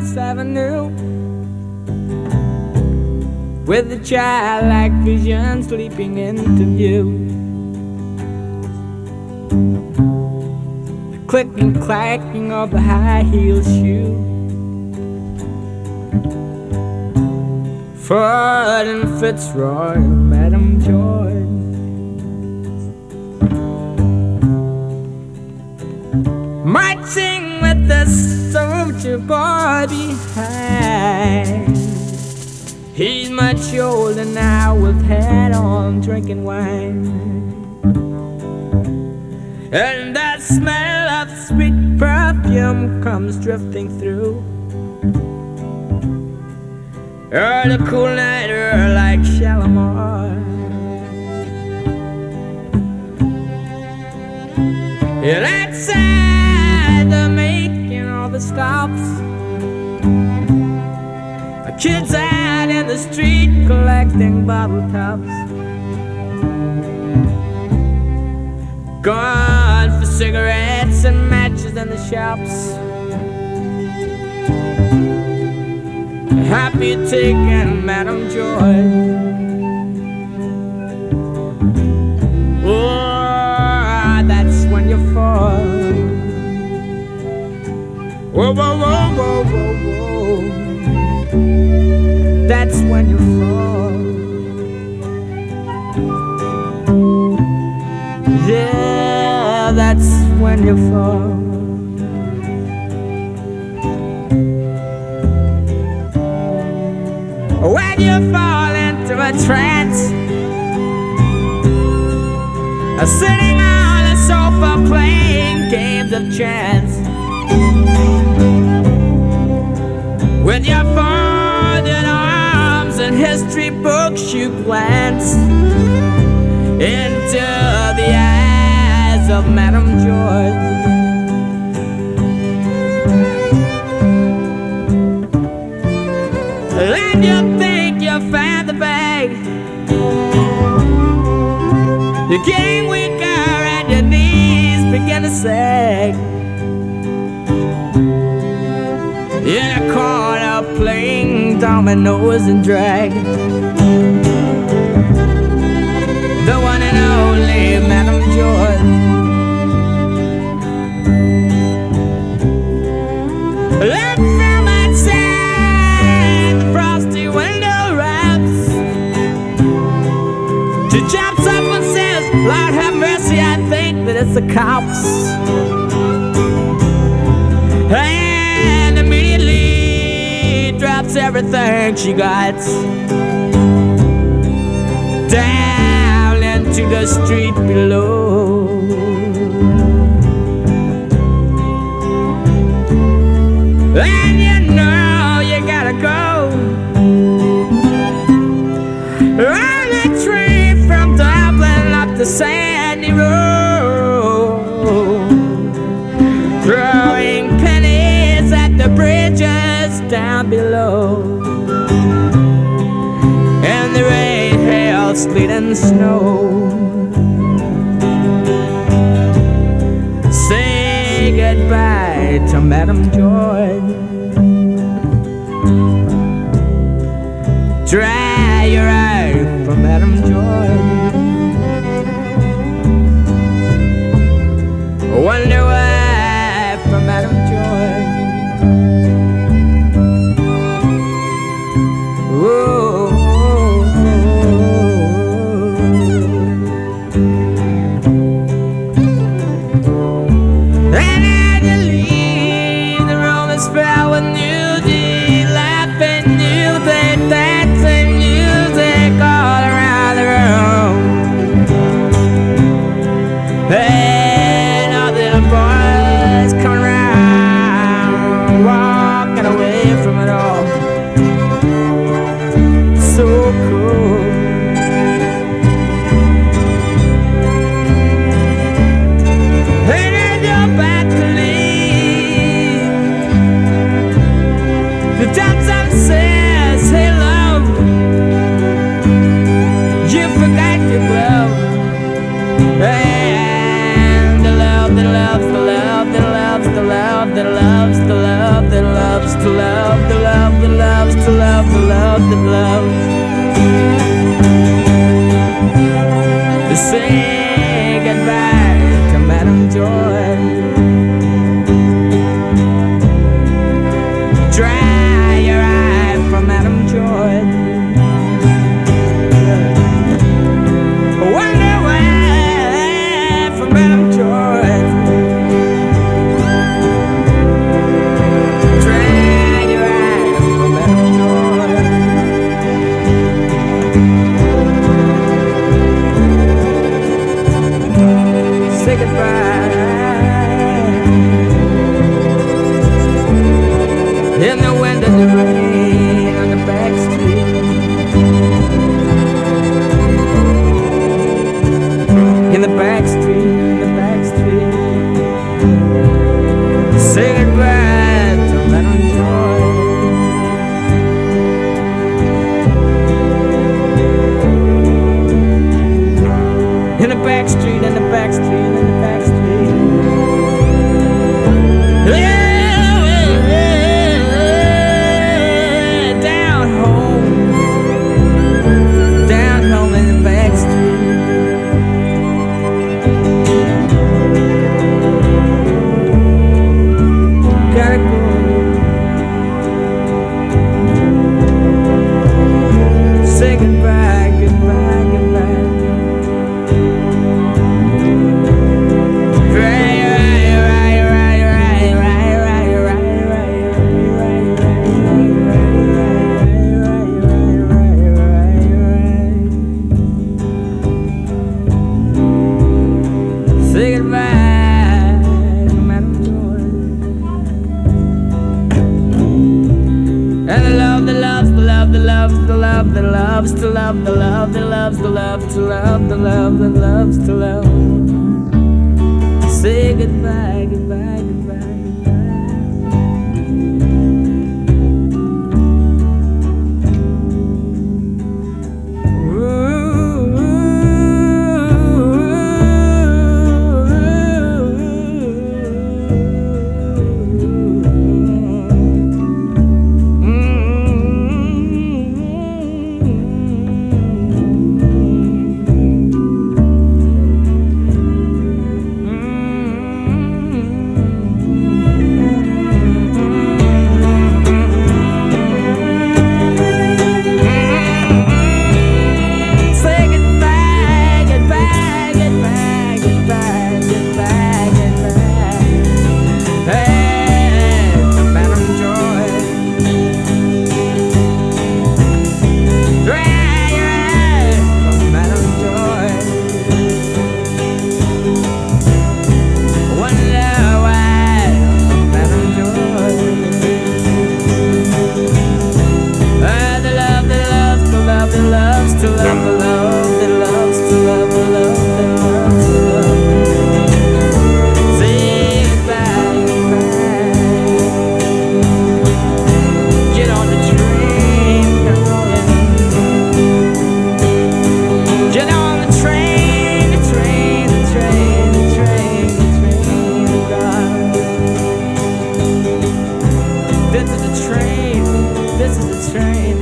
Fifth Avenue, with a childlike vision sleeping into view. The clicking, clacking of the high heel shoe, Ford and Fitzroy, Madam George. Marching with the soldier boy behind. He's much older now with hat on, drinking wine. And the smell of sweet perfume comes drifting through. The cool night air like Shalimar. And outside they're making all the stops. The kids out in the street collecting bottle tops. Gone for cigarettes and matches in the shops. Happy taking Madam Joy. Oh, that's when you fall. Whoa, whoa, whoa, whoa, whoa, whoa. That's when you fall. Yeah, that's when you fall. When you fall into a trance, sitting on a sofa playing games of chance, with your folded arms and history books you glance into the eyes of Madam George. And you think you found the bag. You're getting weaker and your knees begin to sag. In a corner playing dominoes and drag. The one and only Madam George. Let from outside the frosty window wraps. She jumps up and says, Lord have mercy, I think that it's the cops. And immediately drops everything she got down into the street below. And you know you gotta go on a train from Dublin up the sandy road, throwing pennies at the bridges down below. And the rain, hail, sleet and snow. Say goodbye to Madam George. Dry your eye for Madam George. Wonder why for Madam George. Whoa, and as you leave, the room is filled with music, laughing music, dancing music all around the room. And all the little boys coming around, walking away from it all. So cool. And as you're back to leave, the doctor says, hey love, you forgot your glove. And the love that loves, the love that loves, the love that loves, the love that loves, the love Dry your eye from Adam Jordan. Wonder why from Adam Jordan. Dry your eye from Adam Jordan. Say goodbye. In the wind and the rain on the back street. In the back street, in the back street. Say goodbye to Lennon Joy. In the back street, in the back street, in the back street. Say goodbye, goodbye, goodbye. Say goodbye, no matter what. And the love, the loves, the love, the loves, the love, the loves, the love, the love, the loves, the love, the love, the love, the loves, the love. Say goodbye, goodbye, goodbye, This is the train.